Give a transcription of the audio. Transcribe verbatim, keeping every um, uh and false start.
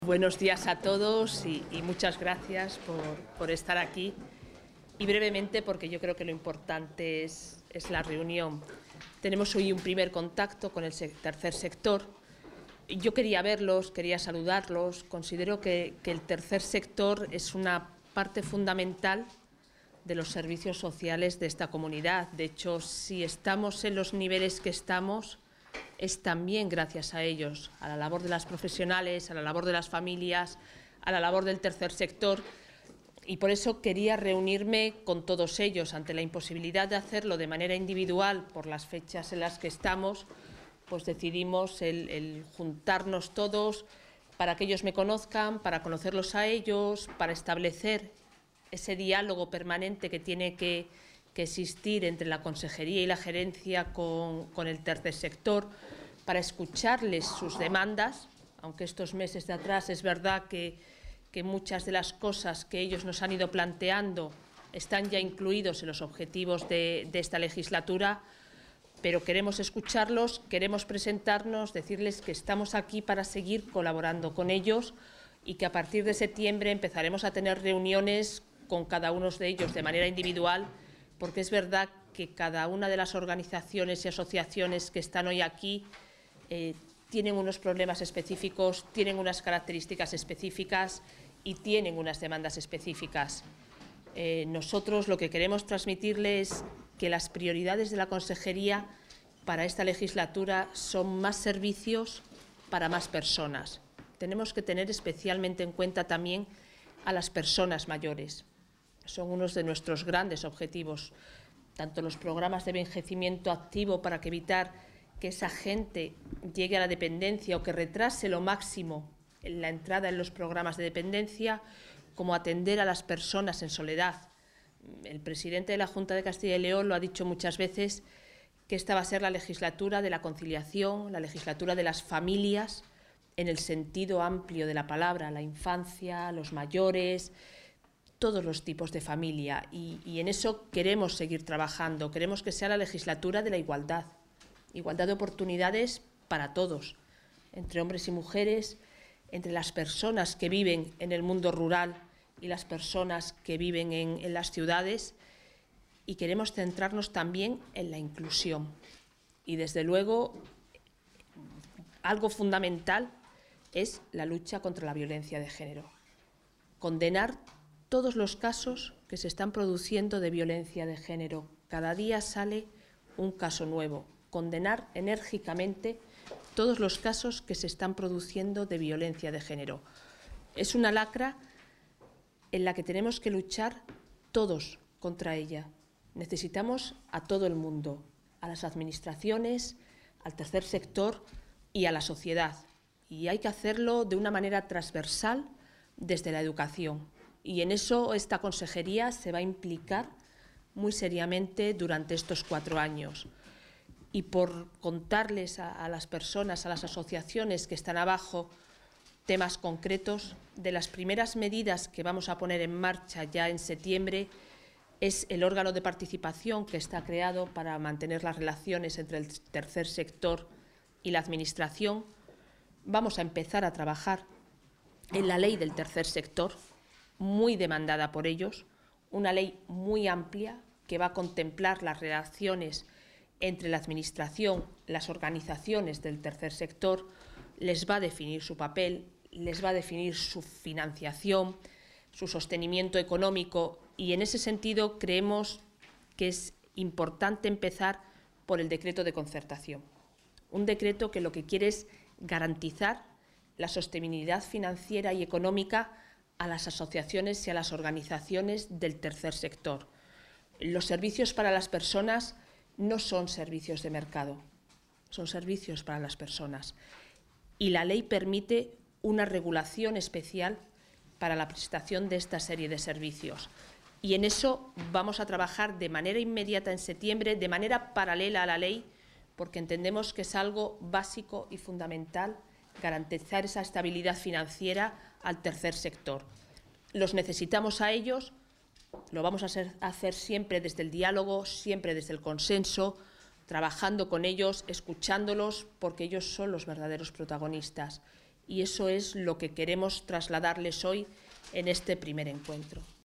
Buenos días a todos y, y muchas gracias por, por estar aquí. Y brevemente, porque yo creo que lo importante es, es la reunión. Tenemos hoy un primer contacto con el tercer sector. Yo quería verlos, quería saludarlos. Considero que, que el tercer sector es una parte fundamental de los servicios sociales de esta comunidad. De hecho, si estamos en los niveles que estamos, es también gracias a ellos, a la labor de las profesionales, a la labor de las familias, a la labor del tercer sector. Y por eso quería reunirme con todos ellos. Ante la imposibilidad de hacerlo de manera individual por las fechas en las que estamos, pues decidimos el, el juntarnos todos para que ellos me conozcan, para conocerlos a ellos, para establecer ese diálogo permanente que tiene que, que existir entre la consejería y la gerencia con, con el tercer sector, para escucharles sus demandas, aunque estos meses de atrás es verdad que, que muchas de las cosas que ellos nos han ido planteando están ya incluidos en los objetivos de, de esta legislatura, pero queremos escucharlos, queremos presentarnos, decirles que estamos aquí para seguir colaborando con ellos y que a partir de septiembre empezaremos a tener reuniones con cada uno de ellos de manera individual, porque es verdad que cada una de las organizaciones y asociaciones que están hoy aquí eh, tienen unos problemas específicos, tienen unas características específicas y tienen unas demandas específicas. Eh, nosotros lo que queremos transmitirles es que las prioridades de la consejería para esta legislatura son más servicios para más personas. Tenemos que tener especialmente en cuenta también a las personas mayores. Son unos de nuestros grandes objetivos, tanto los programas de envejecimiento activo para que evitar que esa gente llegue a la dependencia o que retrase lo máximo en la entrada en los programas de dependencia, como atender a las personas en soledad. El presidente de la Junta de Castilla y León lo ha dicho muchas veces, que esta va a ser la legislatura de la conciliación, la legislatura de las familias, en el sentido amplio de la palabra, la infancia, los mayores, todos los tipos de familia, y, y en eso queremos seguir trabajando. Queremos que sea la legislatura de la igualdad, igualdad de oportunidades para todos, entre hombres y mujeres, entre las personas que viven en el mundo rural y las personas que viven en, en las ciudades, y queremos centrarnos también en la inclusión. Y desde luego, algo fundamental es la lucha contra la violencia de género. Condenar todos los casos que se están produciendo de violencia de género. Cada día sale un caso nuevo. Condenar enérgicamente todos los casos que se están produciendo de violencia de género. Es una lacra en la que tenemos que luchar todos contra ella. Necesitamos a todo el mundo, a las administraciones, al tercer sector y a la sociedad. Y hay que hacerlo de una manera transversal desde la educación. Y en eso esta consejería se va a implicar muy seriamente durante estos cuatro años. Y por contarles a, a las personas, a las asociaciones que están abajo, temas concretos, de las primeras medidas que vamos a poner en marcha ya en septiembre es el órgano de participación que está creado para mantener las relaciones entre el tercer sector y la administración. Vamos a empezar a trabajar en la ley del tercer sector, muy demandada por ellos, una ley muy amplia que va a contemplar las relaciones entre la administración, las organizaciones del tercer sector, les va a definir su papel, les va a definir su financiación, su sostenimiento económico, y en ese sentido creemos que es importante empezar por el decreto de concertación. Un decreto que lo que quiere es garantizar la sostenibilidad financiera y económica a las asociaciones y a las organizaciones del tercer sector. Los servicios para las personas no son servicios de mercado, son servicios para las personas. Y la ley permite una regulación especial para la prestación de esta serie de servicios. Y en eso vamos a trabajar de manera inmediata en septiembre, de manera paralela a la ley, porque entendemos que es algo básico y fundamental garantizar esa estabilidad financiera al tercer sector. Los necesitamos a ellos, lo vamos a hacer, a hacer siempre desde el diálogo, siempre desde el consenso, trabajando con ellos, escuchándolos, porque ellos son los verdaderos protagonistas. y eso es lo que queremos trasladarles hoy en este primer encuentro.